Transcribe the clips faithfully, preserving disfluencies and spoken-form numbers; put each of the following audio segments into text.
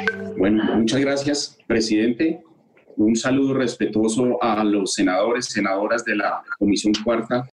Bueno, muchas gracias, presidente. Un saludo respetuoso a los senadores, senadoras de la Comisión Cuarta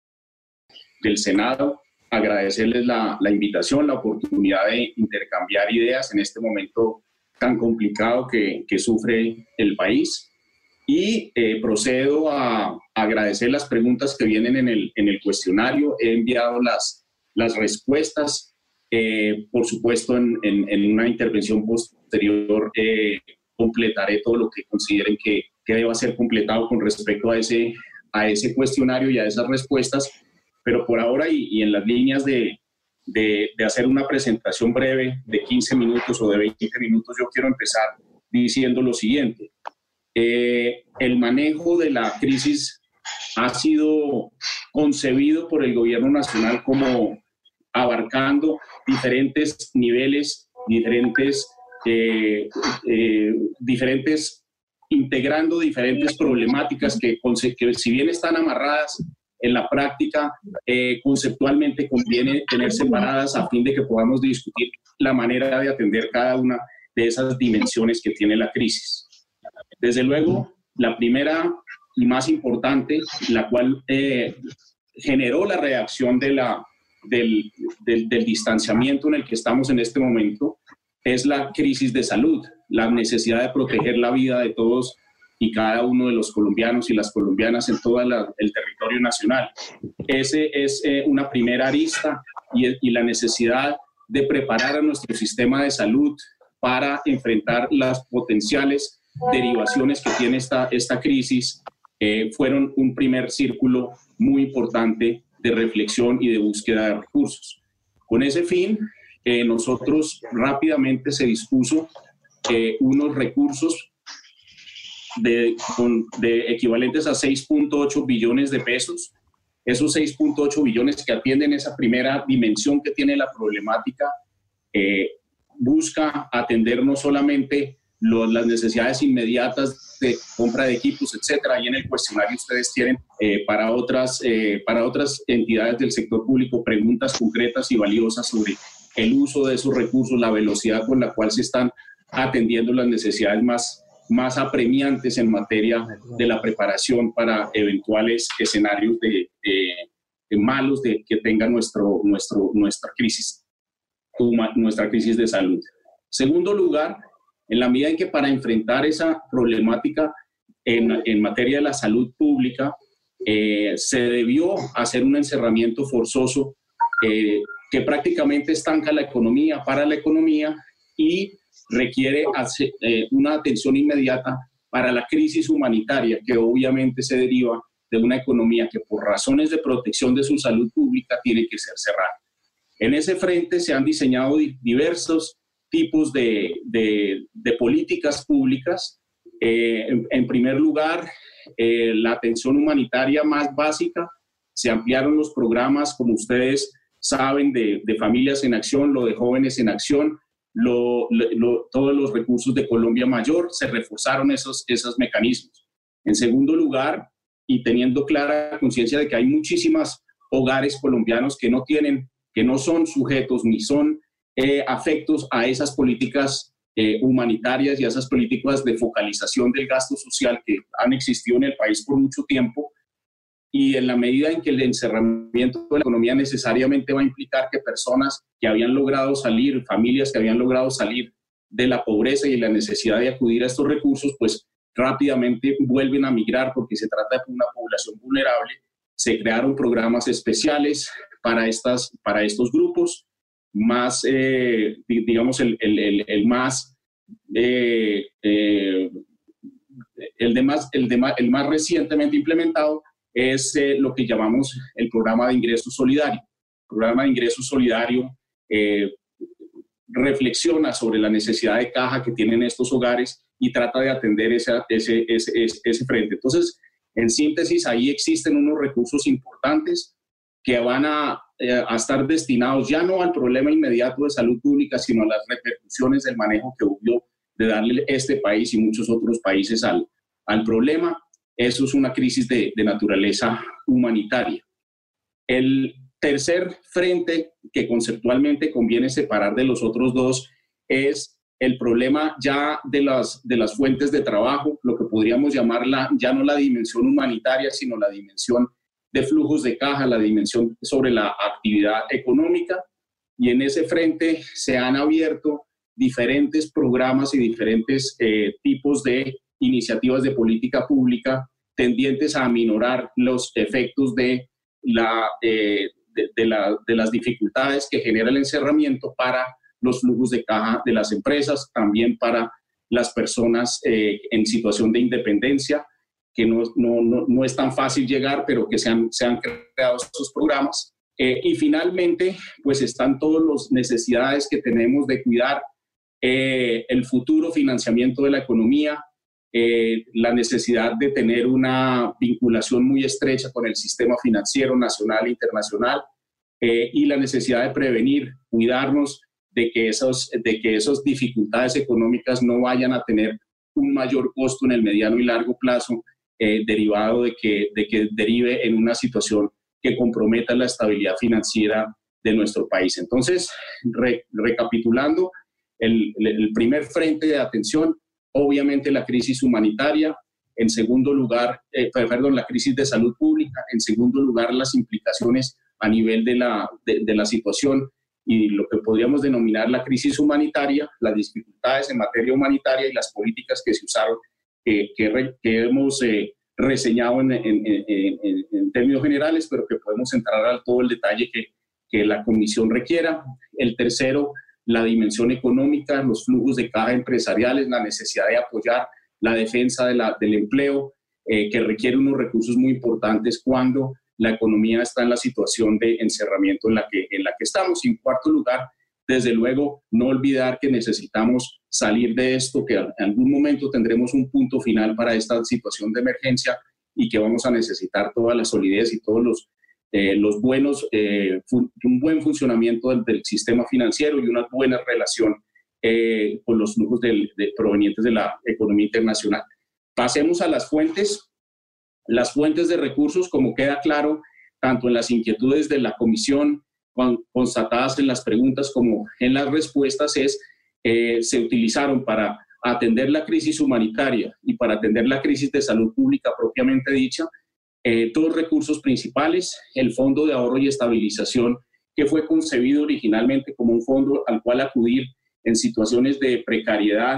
del Senado. Agradecerles la, la invitación, la oportunidad de intercambiar ideas en este momento tan complicado que, que sufre el país. Y eh, procedo a agradecer las preguntas que vienen en el, en el cuestionario. He enviado las, las respuestas. Eh, por supuesto, en, en, en una intervención posterior eh, completaré todo lo que consideren que, que deba ser completado con respecto a ese, a ese cuestionario y a esas respuestas. Pero por ahora y, y en las líneas de, de, de hacer una presentación breve de quince minutos o de veinte minutos, yo quiero empezar diciendo lo siguiente. Eh, el manejo de la crisis ha sido concebido por el gobierno nacional como abarcando diferentes niveles, diferentes, eh, eh, diferentes, integrando diferentes problemáticas que, que si bien están amarradas en la práctica, eh, conceptualmente conviene tener separadas a fin de que podamos discutir la manera de atender cada una de esas dimensiones que tiene la crisis. Desde luego, la primera y más importante, la cual eh, generó la reacción de la, del, del, del distanciamiento en el que estamos en este momento, es la crisis de salud, la necesidad de proteger la vida de todos y cada uno de los colombianos y las colombianas en todo la, el territorio nacional. Ese es eh, una primera arista y, y la necesidad de preparar a nuestro sistema de salud para enfrentar las potenciales derivaciones que tiene esta, esta crisis, eh, fueron un primer círculo muy importante de reflexión y de búsqueda de recursos. Con ese fin, eh, nosotros rápidamente se dispuso eh, unos recursos de, con, de equivalentes a seis punto ocho billones de pesos. Esos seis punto ocho billones que atienden esa primera dimensión que tiene la problemática, eh, busca atender no solamente Los, las necesidades inmediatas de compra de equipos, etcétera. Ahí en el cuestionario ustedes tienen eh, para, otras, eh, para otras entidades del sector público preguntas concretas y valiosas sobre el uso de esos recursos, la velocidad con la cual se están atendiendo las necesidades más, más apremiantes en materia de la preparación para eventuales escenarios de, de, de malos de, que tenga nuestro, nuestro, nuestra, crisis, nuestra crisis de salud. Segundo lugar, en la medida en que para enfrentar esa problemática en, en materia de la salud pública eh, se debió hacer un encerramiento forzoso eh, que prácticamente estanca la economía, para la economía y requiere hacer, eh, una atención inmediata para la crisis humanitaria que obviamente se deriva de una economía que por razones de protección de su salud pública tiene que ser cerrada. En ese frente se han diseñado diversos tipos de, de, de políticas públicas. Eh, en, en primer lugar, eh, la atención humanitaria más básica. Se ampliaron los programas, como ustedes saben, de, de Familias en Acción, lo de Jóvenes en Acción, lo, lo, todos los recursos de Colombia Mayor, se reforzaron esos, esos mecanismos. En segundo lugar, y teniendo clara conciencia de que hay muchísimos hogares colombianos que no tienen, que no son sujetos ni son Eh, afectos a esas políticas eh, humanitarias y a esas políticas de focalización del gasto social que han existido en el país por mucho tiempo, y en la medida en que el encerramiento de la economía necesariamente va a implicar que personas que habían logrado salir, familias que habían logrado salir de la pobreza y la necesidad de acudir a estos recursos, pues rápidamente vuelven a migrar porque se trata de una población vulnerable. Se crearon programas especiales para, estas, para estos grupos. Más, eh, digamos, el, el, el, el más, eh, eh, el, de más, el, de más, el más recientemente implementado es eh, lo que llamamos el programa de ingreso solidario. El programa de ingreso solidario eh, reflexiona sobre la necesidad de caja que tienen estos hogares y trata de atender ese, ese, ese, ese, ese frente. Entonces, en síntesis, ahí existen unos recursos importantes que van a, eh, a estar destinados ya no al problema inmediato de salud pública, sino a las repercusiones del manejo que hubo de darle este país y muchos otros países al, al problema. Eso es una crisis de, de naturaleza humanitaria. El tercer frente que conceptualmente conviene separar de los otros dos es el problema ya de las, de las fuentes de trabajo, lo que podríamos llamar la, ya no la dimensión humanitaria, sino la dimensión de flujos de caja, la dimensión sobre la actividad económica. Y en ese frente se han abierto diferentes programas y diferentes eh, tipos de iniciativas de política pública tendientes a aminorar los efectos de, la, eh, de, de, la, de las dificultades que genera el encerramiento para los flujos de caja de las empresas, también para las personas eh, en situación de independencia, que no, no, no, no es tan fácil llegar, pero que se han, se han creado estos programas. Eh, y finalmente, pues están todas las necesidades que tenemos de cuidar eh, el futuro financiamiento de la economía, eh, la necesidad de tener una vinculación muy estrecha con el sistema financiero nacional e internacional, eh, y la necesidad de prevenir, cuidarnos de que, esos, de que esas dificultades económicas no vayan a tener un mayor costo en el mediano y largo plazo, eh, derivado de que, de que derive en una situación que comprometa la estabilidad financiera de nuestro país. Entonces, re, recapitulando, el, el primer frente de atención, obviamente la crisis humanitaria, en segundo lugar, eh, perdón, la crisis de salud pública, en segundo lugar, las implicaciones a nivel de la, de, de la situación y lo que podríamos denominar la crisis humanitaria, las dificultades en materia humanitaria y las políticas que se usaron, eh, que, re, que hemos eh, reseñado en, en, en, en, en términos generales, pero que podemos entrar a todo el detalle que, que la comisión requiera. El tercero, la dimensión económica, los flujos de caja empresariales, la necesidad de apoyar la defensa de la, del empleo, eh, que requiere unos recursos muy importantes cuando la economía está en la situación de encerramiento en la que, en la que estamos. Y en cuarto lugar, desde luego, no olvidar que necesitamos salir de esto, que en algún momento tendremos un punto final para esta situación de emergencia y que vamos a necesitar toda la solidez y todos los, eh, los buenos, eh, un buen funcionamiento del, del sistema financiero y una buena relación eh, con los flujos del, de, provenientes de la economía internacional. Pasemos a las fuentes. Las fuentes de recursos, como queda claro, tanto en las inquietudes de la comisión constatadas en las preguntas como en las respuestas, es eh, se utilizaron para atender la crisis humanitaria y para atender la crisis de salud pública propiamente dicha, eh, dos recursos principales: el Fondo de Ahorro y Estabilización, que fue concebido originalmente como un fondo al cual acudir en situaciones de precariedad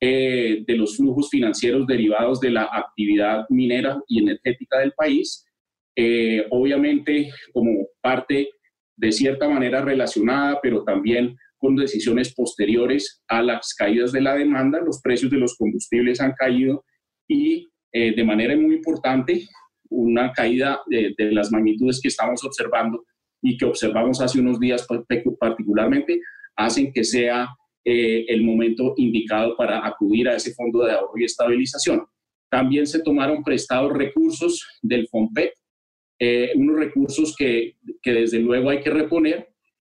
Eh, de los flujos financieros derivados de la actividad minera y energética del país, eh, obviamente como parte de cierta manera relacionada, pero también con decisiones posteriores a las caídas de la demanda. Los precios de los combustibles han caído y eh, de manera muy importante, una caída de, de las magnitudes que estamos observando y que observamos hace unos días particularmente, hacen que sea Eh, el momento indicado para acudir a ese fondo de ahorro y estabilización. También se tomaron prestados recursos del FOMPET, eh, unos recursos que, que desde luego hay que reponer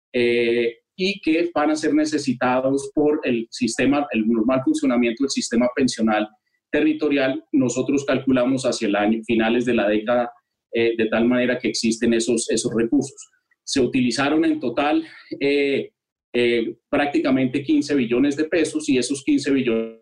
eh, y que van a ser necesitados por el sistema, el normal funcionamiento del sistema pensional territorial. Nosotros calculamos hacia el año, finales de la década, eh, de tal manera que existen esos, esos recursos. Se utilizaron en total eh, Eh, prácticamente quince billones de pesos, y esos quince billones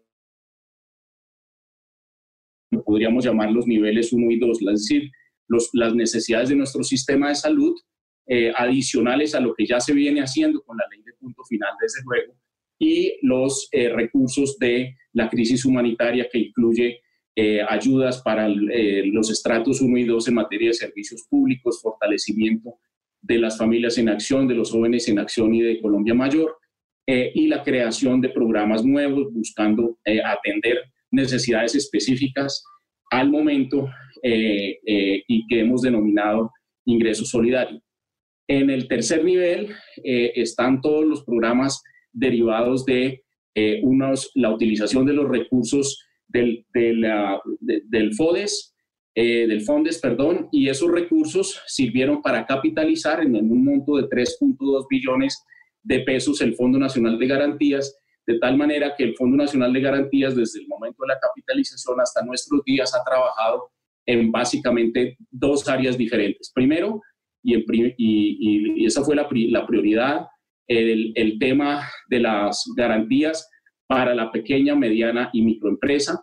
podríamos llamar los niveles uno y dos, es decir, los, las necesidades de nuestro sistema de salud, eh, adicionales a lo que ya se viene haciendo con la ley de punto final, desde luego, y los eh, recursos de la crisis humanitaria, que incluye eh, ayudas para eh, los estratos uno y dos en materia de servicios públicos, fortalecimiento de las familias en acción, de los jóvenes en acción y de Colombia Mayor, eh, y la creación de programas nuevos buscando eh, atender necesidades específicas al momento eh, eh, y que hemos denominado ingreso solidario. En el tercer nivel eh, están todos los programas derivados de eh, unos, la utilización de los recursos del, de la, de, del FODES, Eh, del FONDES, perdón, y esos recursos sirvieron para capitalizar en un monto de tres punto dos billones de pesos el Fondo Nacional de Garantías, de tal manera que el Fondo Nacional de Garantías, desde el momento de la capitalización hasta nuestros días, ha trabajado en básicamente dos áreas diferentes. Primero, y, en, y, y esa fue la, la prioridad, el, el tema de las garantías para la pequeña, mediana y microempresa,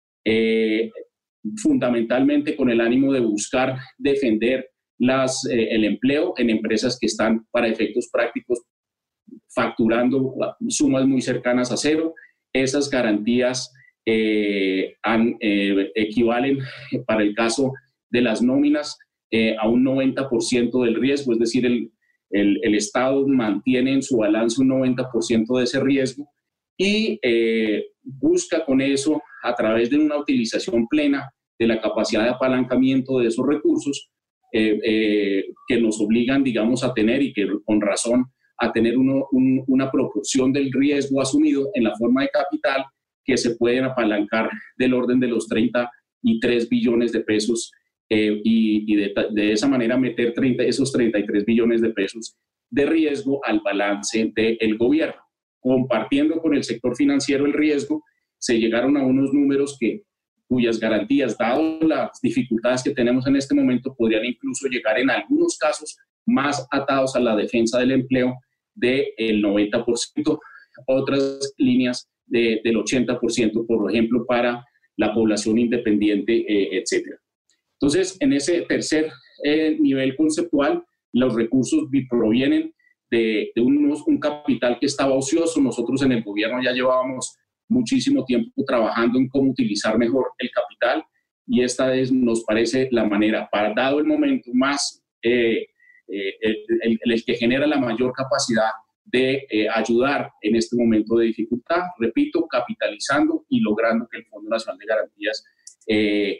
eh, fundamentalmente con el ánimo de buscar defender las, eh, el empleo en empresas que están, para efectos prácticos, facturando sumas muy cercanas a cero. Esas garantías eh, han, eh, equivalen, para el caso de las nóminas, eh, a un noventa por ciento del riesgo, es decir, el, el, el Estado mantiene en su balance un noventa por ciento de ese riesgo y eh, busca con eso, a través de una utilización plena de la capacidad de apalancamiento de esos recursos, eh, eh, que nos obligan, digamos, a tener, y que con razón, a tener uno, un, una proporción del riesgo asumido en la forma de capital que se pueden apalancar del orden de los treinta y tres billones de pesos eh, y, y de, de esa manera meter treinta, esos treinta y tres billones de pesos de riesgo al balance del gobierno. Compartiendo con el sector financiero el riesgo, se llegaron a unos números que, cuyas garantías, dado las dificultades que tenemos en este momento, podrían incluso llegar en algunos casos más atados a la defensa del empleo del noventa por ciento, otras líneas de, del ochenta por ciento, por ejemplo, para la población independiente, eh, etcétera. Entonces, en ese tercer eh, nivel conceptual, los recursos provienen de, de unos, un capital que estaba ocioso. Nosotros en el gobierno ya llevábamos muchísimo tiempo trabajando en cómo utilizar mejor el capital, y esta es, nos parece, la manera, para dado el momento, más eh, eh, el, el, el que genera la mayor capacidad de eh, ayudar en este momento de dificultad, repito, capitalizando y logrando que el Fondo Nacional de Garantías eh,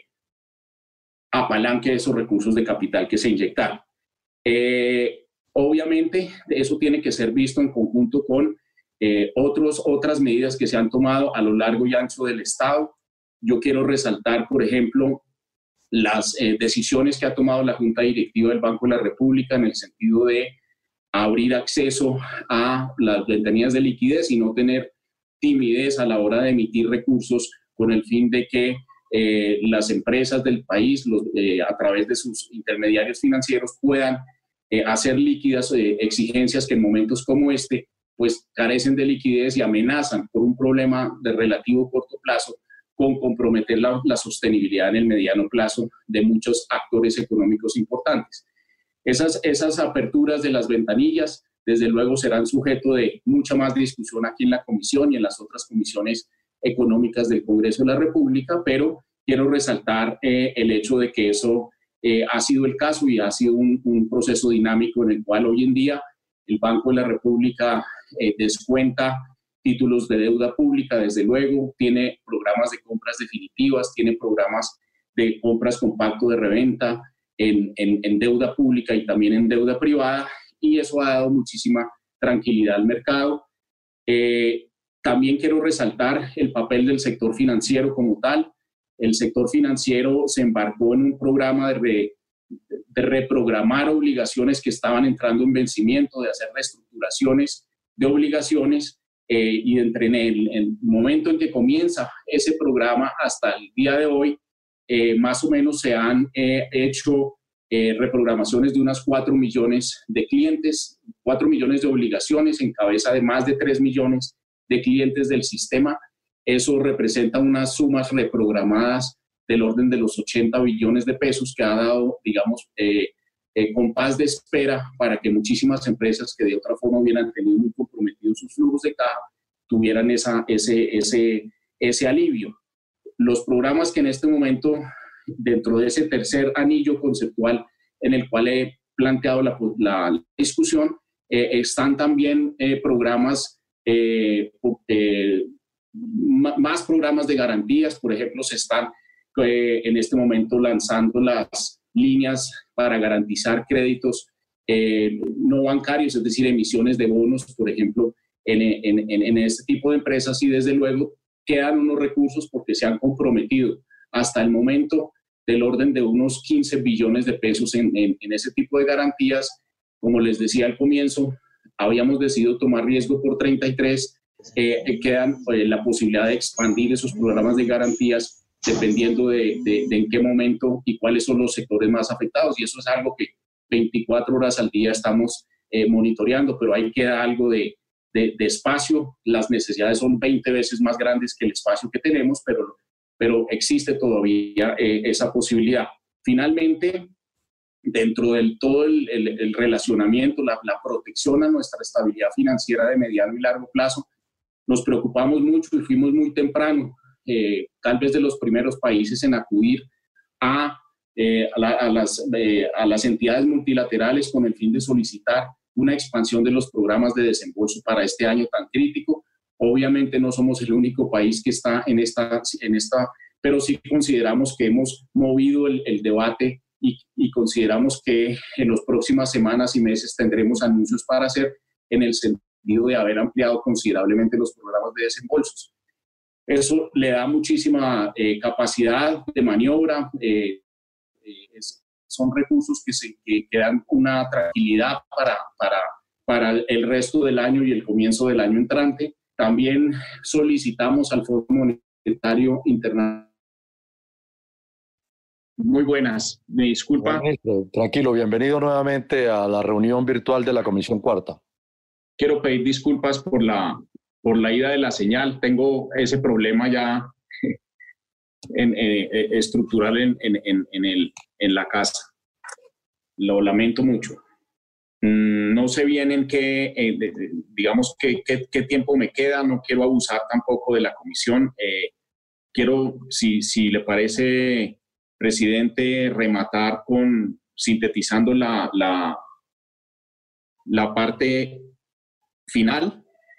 apalanque esos recursos de capital que se inyectaron. Eh, obviamente, eso tiene que ser visto en conjunto con Eh, otros, otras medidas que se han tomado a lo largo y ancho del Estado. Yo quiero resaltar, por ejemplo, las eh, decisiones que ha tomado la Junta Directiva del Banco de la República en el sentido de abrir acceso a las ventanillas de liquidez y no tener timidez a la hora de emitir recursos, con el fin de que eh, las empresas del país, los, eh, a través de sus intermediarios financieros, puedan eh, hacer líquidas eh, exigencias que en momentos como este pues carecen de liquidez y amenazan por un problema de relativo corto plazo con comprometer la, la sostenibilidad en el mediano plazo de muchos actores económicos importantes. Esas, esas aperturas de las ventanillas, desde luego, serán sujeto de mucha más discusión aquí en la comisión y en las otras comisiones económicas del Congreso de la República, pero quiero resaltar eh, el hecho de que eso eh, ha sido el caso y ha sido un, un proceso dinámico en el cual hoy en día el Banco de la República eh, descuenta títulos de deuda pública, desde luego, tiene programas de compras definitivas, tiene programas de compras con pacto de reventa en, en, en deuda pública y también en deuda privada, y eso ha dado muchísima tranquilidad al mercado. Eh, también quiero resaltar el papel del sector financiero como tal. El sector financiero se embarcó en un programa de, re, de reprogramar obligaciones que estaban entrando en vencimiento, de hacer reestructuraciones de obligaciones, eh, y entre en el, en el momento en que comienza ese programa hasta el día de hoy, eh, más o menos se han eh, hecho eh, reprogramaciones de unas cuatro millones de clientes, cuatro millones de obligaciones en cabeza de más de tres millones de clientes del sistema. Eso representa unas sumas reprogramadas del orden de los ochenta billones de pesos que ha dado, digamos, eh, eh, compás de espera para que muchísimas empresas que de otra forma hubieran tenido muy comprometidos sus flujos de caja tuvieran esa, ese, ese, ese alivio. Los programas que en este momento, dentro de ese tercer anillo conceptual en el cual he planteado la, la discusión, eh, están también eh, programas, eh, eh, más programas de garantías. Por ejemplo, se están eh, en este momento lanzando las líneas para garantizar créditos eh, no bancarios, es decir, emisiones de bonos, por ejemplo, en, en, en, en este tipo de empresas, y desde luego quedan unos recursos porque se han comprometido hasta el momento del orden de unos quince billones de pesos en, en, en ese tipo de garantías. Como les decía al comienzo, habíamos decidido tomar riesgo por treinta y tres, eh, quedan eh, la posibilidad de expandir esos programas de garantías dependiendo de, de, de en qué momento y cuáles son los sectores más afectados, y eso es algo que veinticuatro horas al día estamos eh, monitoreando, pero ahí queda algo de, de, de espacio. Las necesidades son veinte veces más grandes que el espacio que tenemos, pero, pero existe todavía eh, esa posibilidad. Finalmente, dentro del todo el, el, el relacionamiento, la, la protección a nuestra estabilidad financiera de mediano y largo plazo, nos preocupamos mucho y fuimos muy temprano, eh, tal vez de los primeros países en acudir a, eh, a, la, a, las, eh, a las entidades multilaterales con el fin de solicitar una expansión de los programas de desembolso para este año tan crítico. Obviamente no somos el único país que está en esta, en esta pero sí consideramos que hemos movido el, el debate y, y consideramos que en las próximas semanas y meses tendremos anuncios para hacer en el sentido de haber ampliado considerablemente los programas de desembolsos. Eso le da muchísima eh, capacidad de maniobra, eh, eh, es, son recursos que, se, que, que dan una tranquilidad para, para, para el resto del año y el comienzo del año entrante. También solicitamos al Fondo Monetario Internacional. Muy buenas, me disculpa. Ministro, tranquilo, bienvenido nuevamente a la reunión virtual de la Comisión Cuarta. Quiero pedir disculpas por la, por la ida de la señal. Tengo ese problema ya en, eh, estructural en, en, en, el, en la casa. Lo lamento mucho. No sé bien en qué, eh, digamos, qué, qué, qué tiempo me queda. No quiero abusar tampoco de la comisión. Eh, quiero, si, si le parece, presidente, rematar con sintetizando la, la, la parte final.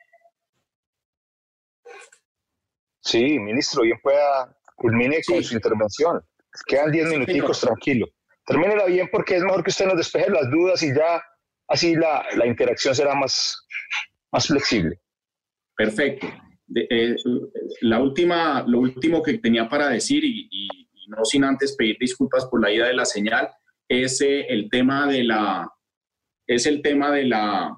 Sí, ministro, bien pueda, culmine sí. con su intervención. Quedan diez minuticos, sí, tranquilo. Termínela bien porque es mejor que usted nos despeje las dudas y ya así la, la interacción será más, más flexible. Perfecto. De, eh, la última, lo último que tenía para decir, y, y, y no sin antes pedir disculpas por la ida de la señal, es eh, el tema de la, es el tema de la,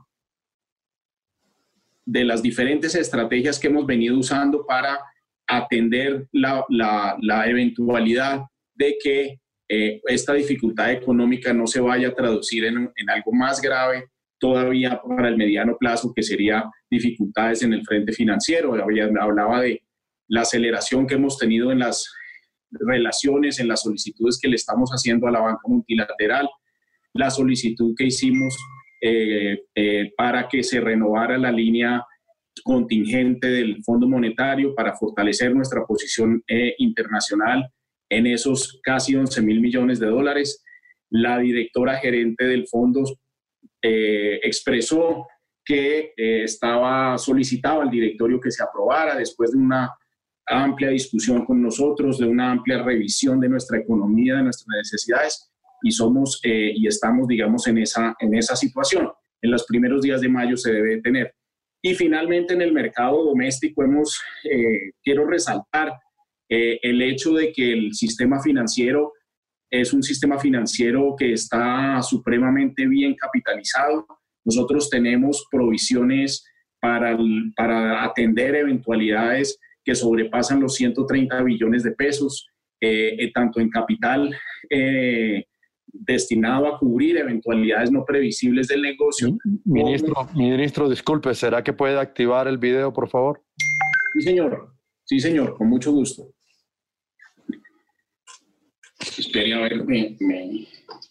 de las diferentes estrategias que hemos venido usando para atender la, la, la eventualidad de que eh, esta dificultad económica no se vaya a traducir en, en algo más grave todavía para el mediano plazo, que sería dificultades en el frente financiero. Hablaba de la aceleración que hemos tenido en las relaciones, en las solicitudes que le estamos haciendo a la banca multilateral, la solicitud que hicimos eh, eh, para que se renovara la línea contingente del Fondo Monetario para fortalecer nuestra posición eh, internacional en esos casi once mil millones de dólares. La directora gerente del fondo eh, expresó que eh, estaba solicitaba al directorio que se aprobara después de una amplia discusión con nosotros, de una amplia revisión de nuestra economía, de nuestras necesidades, y somos eh, y estamos, digamos, en esa, en esa situación. En los primeros días de mayo se debe tener. Y finalmente en el mercado doméstico hemos, eh, quiero resaltar eh, el hecho de que el sistema financiero es un sistema financiero que está supremamente bien capitalizado. Nosotros tenemos provisiones para, para atender eventualidades que sobrepasan los ciento treinta billones de pesos, eh, eh, tanto en capital eh, destinado a cubrir eventualidades no previsibles del negocio. Ministro, como... ministro, disculpe, ¿será que puede activar el video, por favor? Sí, señor. Sí, señor, con mucho gusto. Espere a ver, me... me...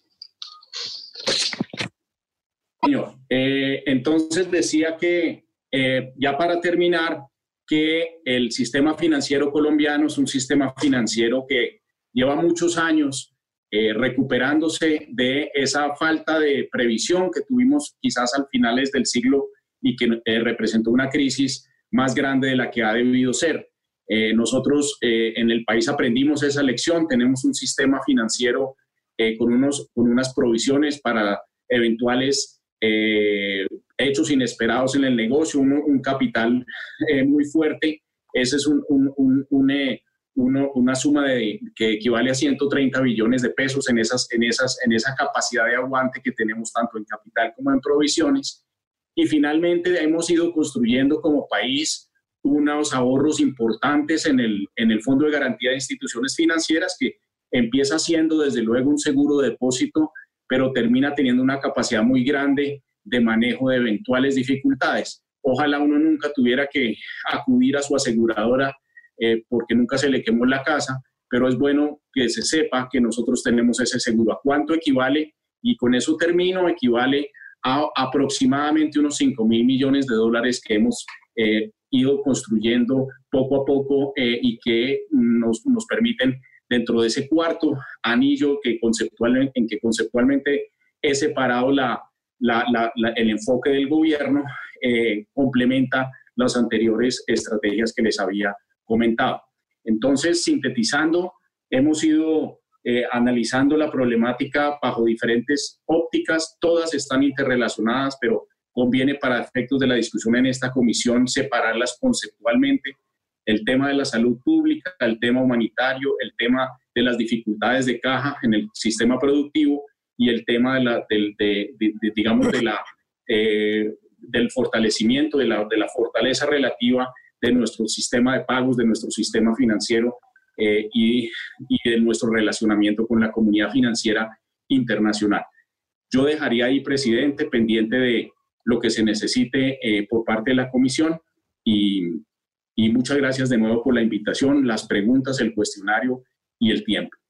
Señor, eh, entonces decía que, eh, ya para terminar, que el sistema financiero colombiano es un sistema financiero que lleva muchos años eh, recuperándose de esa falta de previsión que tuvimos quizás al finales del siglo y que eh, representó una crisis más grande de la que ha debido ser. Eh, nosotros eh, en el país aprendimos esa lección, tenemos un sistema financiero eh, con, unos, con unas provisiones para eventuales eh, hechos inesperados en el negocio, un, un capital eh, muy fuerte. Ese es un, un, un, un, eh, uno, una suma de, que equivale a ciento treinta billones de pesos en, esas, en, esas, en esa capacidad de aguante que tenemos tanto en capital como en provisiones. Y finalmente hemos ido construyendo como país unos ahorros importantes en el, en el Fondo de Garantía de Instituciones Financieras, que empieza siendo desde luego un seguro de depósito, pero termina teniendo una capacidad muy grande de manejo de eventuales dificultades. ojalá uno nunca tuviera que acudir a su aseguradora eh, porque nunca se le quemó la casa, pero es bueno que se sepa que nosotros tenemos ese seguro. ¿A cuánto equivale? Y con eso termino, equivale a aproximadamente unos cinco mil millones de dólares que hemos eh, ido construyendo poco a poco eh, y que nos, nos permiten, dentro de ese cuarto anillo que conceptualmente, en que conceptualmente he separado la, la, la, la, el enfoque del gobierno, eh, complementa las anteriores estrategias que les había comentado. Entonces, sintetizando, hemos ido eh, analizando la problemática bajo diferentes ópticas, todas están interrelacionadas, pero conviene para efectos de la discusión en esta comisión separarlas conceptualmente. El tema de la salud pública, el tema humanitario, el tema de las dificultades de caja en el sistema productivo y el tema de la, del, de, de, de, digamos, de la, eh, del fortalecimiento, de la, de la fortaleza relativa de nuestro sistema de pagos, de nuestro sistema financiero eh, y, y de nuestro relacionamiento con la comunidad financiera internacional. Yo dejaría ahí, presidente, pendiente de lo que se necesite eh, por parte de la comisión y, y muchas gracias de nuevo por la invitación, las preguntas, el cuestionario y el tiempo.